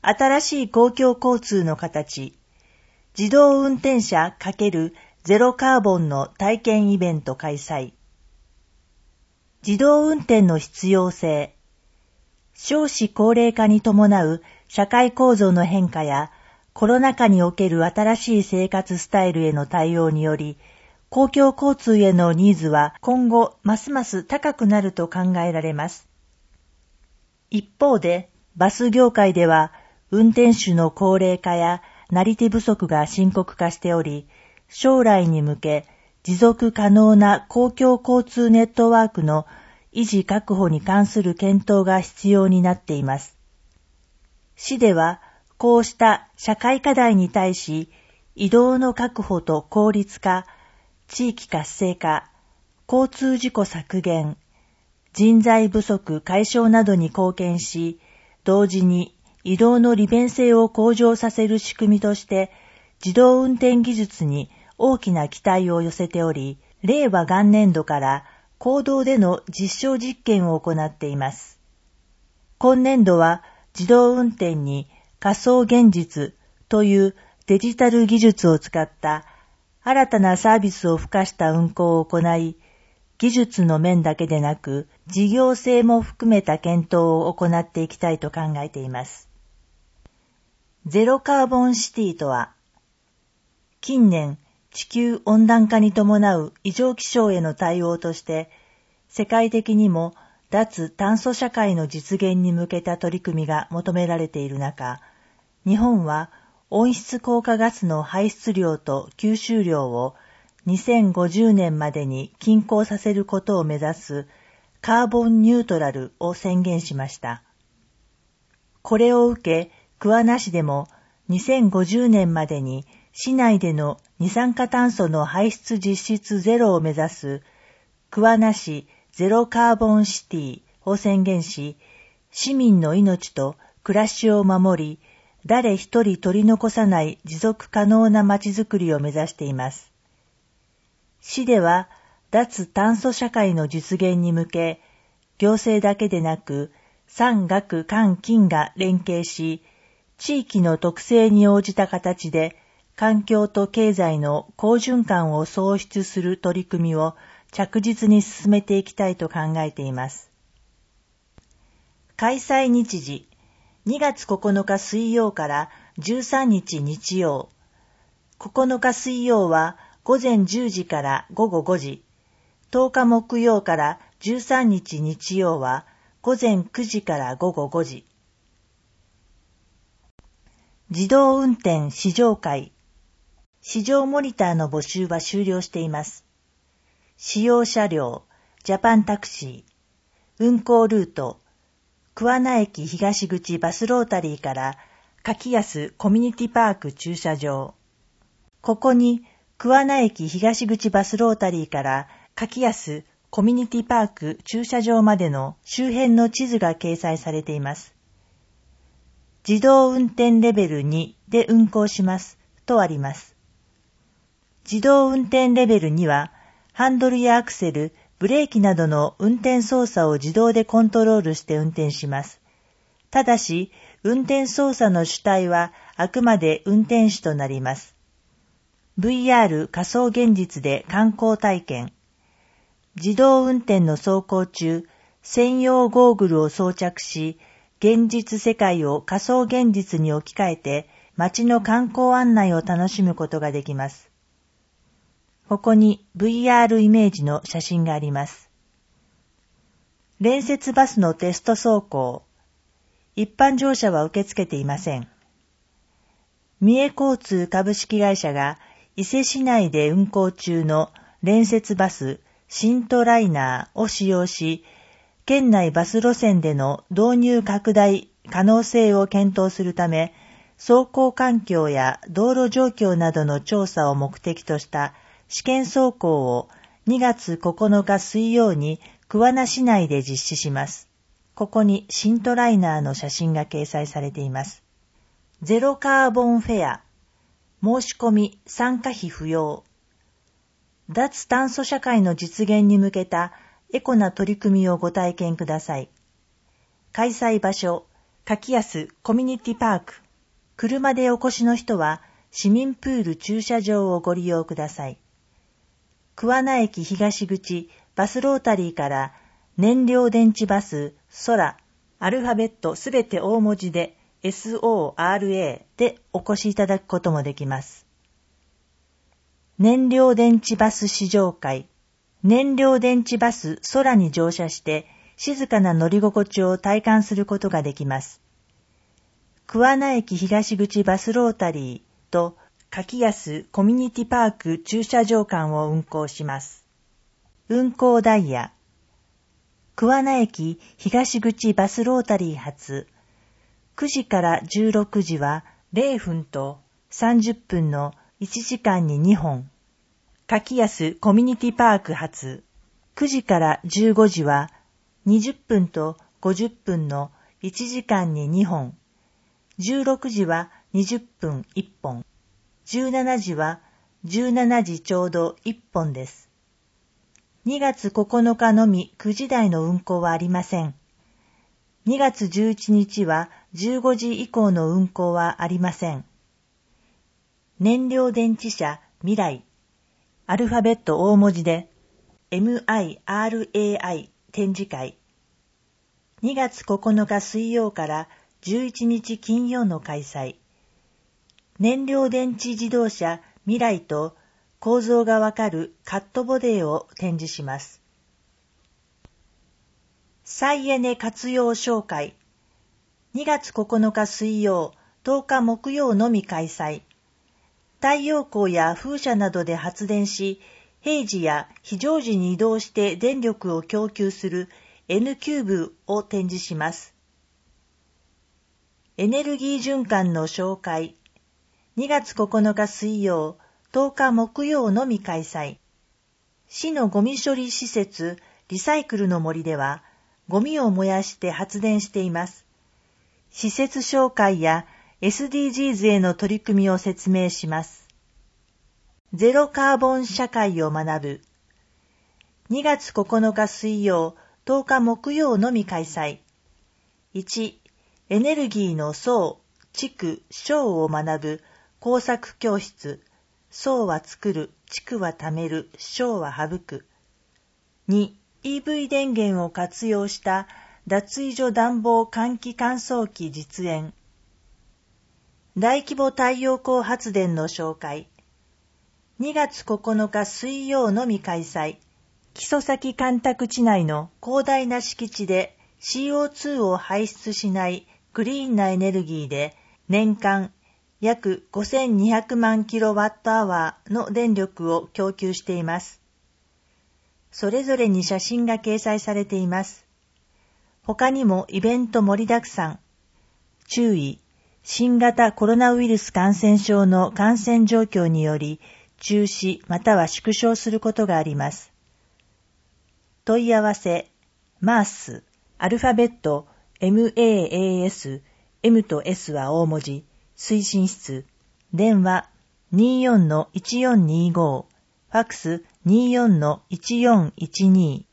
新しい公共交通の形、自動運転車×ゼロカーボンの体験イベント開催。自動運転の必要性、少子高齢化に伴う社会構造の変化やコロナ禍における新しい生活スタイルへの対応により、公共交通へのニーズは今後ますます高くなると考えられます。一方で、バス業界では運転手の高齢化やなり手不足が深刻化しており、将来に向け持続可能な公共交通ネットワークの維持確保に関する検討が必要になっています。市ではこうした社会課題に対し、移動の確保と効率化、地域活性化、交通事故削減、人材不足解消などに貢献し、同時に移動の利便性を向上させる仕組みとして、自動運転技術に大きな期待を寄せており、令和元年度から公道での実証実験を行っています。今年度は自動運転に仮想現実というデジタル技術を使った新たなサービスを付加した運行を行い、技術の面だけでなく事業性も含めた検討を行っていきたいと考えています。ゼロカーボンシティとは、近年地球温暖化に伴う異常気象への対応として、世界的にも脱炭素社会の実現に向けた取り組みが求められている中、日本は温室効果ガスの排出量と吸収量を2050年までに均衡させることを目指すカーボンニュートラルを宣言しました。これを受け、桑名市でも2050年までに市内での二酸化炭素の排出実質ゼロを目指す桑名市ゼロカーボンシティを宣言し、市民の命と暮らしを守り、誰一人取り残さない持続可能なまちづくりを目指しています。市では脱炭素社会の実現に向け、行政だけでなく産学官金が連携し、地域の特性に応じた形で環境と経済の好循環を創出する取り組みを着実に進めていきたいと考えています。開催日時、2月9日水曜から13日日曜。9日水曜は午前10時から午後5時。10日木曜から13日日曜は午前9時から午後5時。自動運転試乗会。試乗モニターの募集は終了しています。使用車両、ジャパンタクシー、運行ルート、桑名駅東口バスロータリーから柿安コミュニティパーク駐車場。ここに桑名駅東口バスロータリーから柿安コミュニティパーク駐車場までの周辺の地図が掲載されています。自動運転レベル2で運行しますとあります。自動運転レベル2は、ハンドルやアクセル、ブレーキなどの運転操作を自動でコントロールして運転します。ただし、運転操作の主体はあくまで運転手となります。VR 仮想現実で観光体験。自動運転の走行中、専用ゴーグルを装着し、現実世界を仮想現実に置き換えて、街の観光案内を楽しむことができます。ここに VR イメージの写真があります。連節バスのテスト走行。一般乗車は受け付けていません。三重交通株式会社が伊勢市内で運行中の連節バスシントライナーを使用し、県内バス路線での導入拡大可能性を検討するため、走行環境や道路状況などの調査を目的とした試験走行を2月9日水曜に桑名市内で実施します。ここにシントライナーの写真が掲載されています。ゼロカーボンフェア。申し込み参加費不要。脱炭素社会の実現に向けたエコな取り組みをご体験ください。開催場所、 柿安コミュニティパーク。車でお越しの人は市民プール駐車場をご利用ください。桑名駅東口バスロータリーから燃料電池バス空、アルファベットすべて大文字で SORA でお越しいただくこともできます。燃料電池バス試乗会。燃料電池バス空に乗車して静かな乗り心地を体感することができます。桑名駅東口バスロータリーと柿安コミュニティパーク駐車場間を運行します。運行ダイヤ。桑名駅東口バスロータリー発9時から16時は0分と30分の1時間に2本。柿安コミュニティパーク発9時から15時は20分と50分の1時間に2本。16時は20分1本。17時は17時ちょうど1本です。2月9日のみ9時台の運行はありません。2月11日は15時以降の運行はありません。燃料電池車未来。アルファベット大文字で MIRAI 展示会。2月9日水曜から11日金曜の開催。燃料電池自動車未来と構造がわかるカットボディを展示します。再エネ活用紹介。2月9日水曜、10日木曜のみ開催。太陽光や風車などで発電し、平時や非常時に移動して電力を供給する N キューブを展示します。エネルギー循環の紹介。2月9日水曜、10日木曜のみ開催。市のゴミ処理施設リサイクルの森では、ゴミを燃やして発電しています。施設紹介や SDGs への取り組みを説明します。ゼロカーボン社会を学ぶ。2月9日水曜、10日木曜のみ開催。1、エネルギーの層、地区、小を学ぶ工作教室。層は作る、地区は貯める、小は省く。2、EV 電源を活用した脱衣所暖房換気乾燥機実演。大規模太陽光発電の紹介。2月9日水曜のみ開催。木曽岬干拓地内の広大な敷地で CO2 を排出しないクリーンなエネルギーで年間約5200万キロワットアワーの電力を供給しています。それぞれに写真が掲載されています。他にもイベント盛りだくさん。注意、新型コロナウイルス感染症の感染状況により中止または縮小することがあります。問い合わせ、MAS、アルファベット MAAS、M と S は大文字、推進室、電話 24-1425、ファックス 24-1412